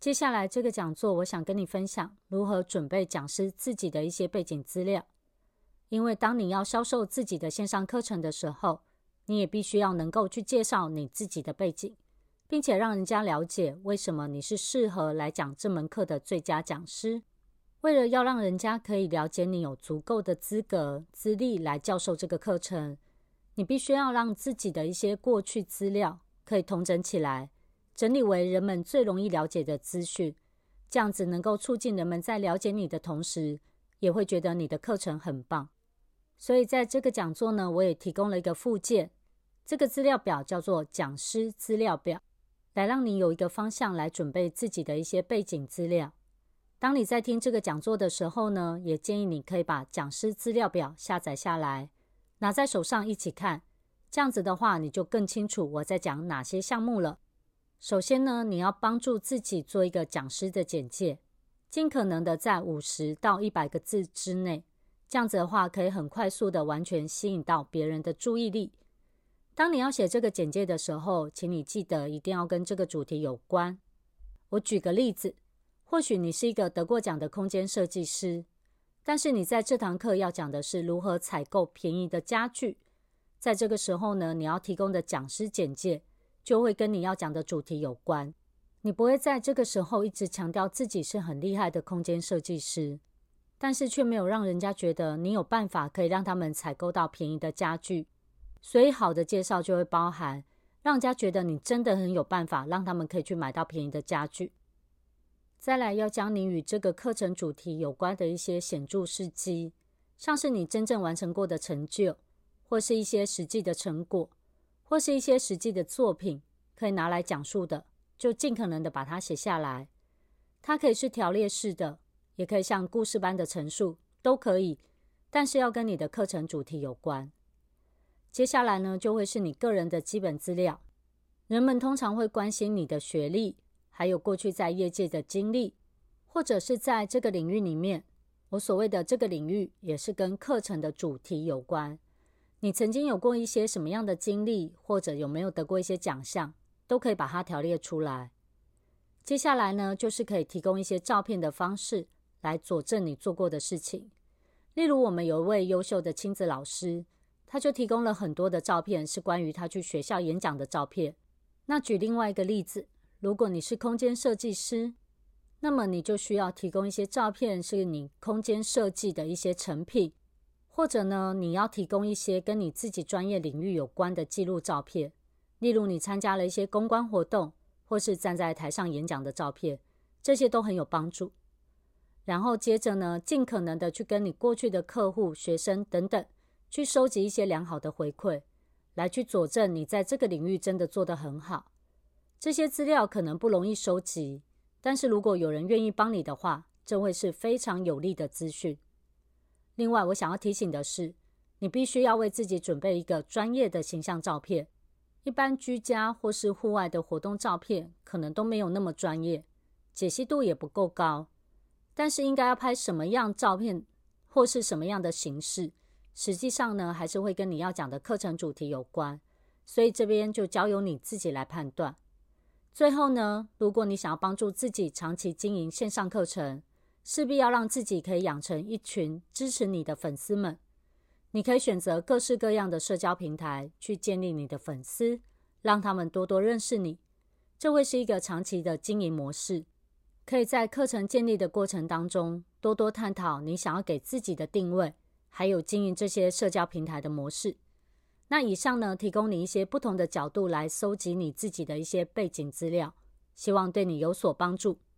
接下来这个讲座，我想跟你分享如何准备讲师自己的一些背景资料。因为当你要销售自己的线上课程的时候，你也必须要能够去介绍你自己的背景，并且让人家了解为什么你是适合来讲这门课的最佳讲师。为了要让人家可以了解你有足够的资格、资历来教授这个课程，你必须要让自己的一些过去资料可以统整起来，整理为人们最容易了解的资讯，这样子能够促进人们在了解你的同时，也会觉得你的课程很棒。所以在这个讲座呢，我也提供了一个附件，这个资料表叫做讲师资料表，来让你有一个方向来准备自己的一些背景资料。当你在听这个讲座的时候呢，也建议你可以把讲师资料表下载下来，拿在手上一起看，这样子的话你就更清楚我在讲哪些项目了。首先呢，你要帮助自己做一个讲师的简介，尽可能的在50到100个字之内，这样子的话可以很快速的完全吸引到别人的注意力。当你要写这个简介的时候，请你记得一定要跟这个主题有关。我举个例子，或许你是一个得过奖的空间设计师，但是你在这堂课要讲的是如何采购便宜的家具。在这个时候呢，你要提供的讲师简介就会跟你要讲的主题有关。你不会在这个时候一直强调自己是很厉害的空间设计师，但是却没有让人家觉得你有办法可以让他们采购到便宜的家具。所以好的介绍就会包含让人家觉得你真的很有办法让他们可以去买到便宜的家具。再来要将你与这个课程主题有关的一些显著事迹，像是你真正完成过的成就，或是一些实际的成果，或是一些实际的作品可以拿来讲述的，就尽可能的把它写下来。它可以是条列式的，也可以像故事般的陈述，都可以，但是要跟你的课程主题有关。接下来呢，就会是你个人的基本资料。人们通常会关心你的学历，还有过去在业界的经历，或者是在这个领域里面，我所谓的这个领域也是跟课程的主题有关。你曾经有过一些什么样的经历，或者有没有得过一些奖项，都可以把它条列出来。接下来呢，就是可以提供一些照片的方式来佐证你做过的事情。例如我们有一位优秀的亲子老师，他就提供了很多的照片，是关于他去学校演讲的照片。那举另外一个例子，如果你是空间设计师，那么你就需要提供一些照片，是你空间设计的一些成品，或者呢，你要提供一些跟你自己专业领域有关的记录照片，例如你参加了一些公关活动，或是站在台上演讲的照片，这些都很有帮助。然后接着呢，尽可能的去跟你过去的客户、学生等等，去收集一些良好的回馈，来去佐证你在这个领域真的做得很好。这些资料可能不容易收集，但是如果有人愿意帮你的话，这会是非常有利的资讯。另外，我想要提醒的是，你必须要为自己准备一个专业的形象照片。一般居家或是户外的活动照片可能都没有那么专业，解析度也不够高。但是应该要拍什么样照片或是什么样的形式，实际上呢，还是会跟你要讲的课程主题有关，所以这边就交由你自己来判断。最后呢，如果你想要帮助自己长期经营线上课程，势必要让自己可以养成一群支持你的粉丝们。你可以选择各式各样的社交平台去建立你的粉丝，让他们多多认识你。这会是一个长期的经营模式，可以在课程建立的过程当中多多探讨你想要给自己的定位，还有经营这些社交平台的模式。那以上呢，提供你一些不同的角度来搜集你自己的一些背景资料，希望对你有所帮助。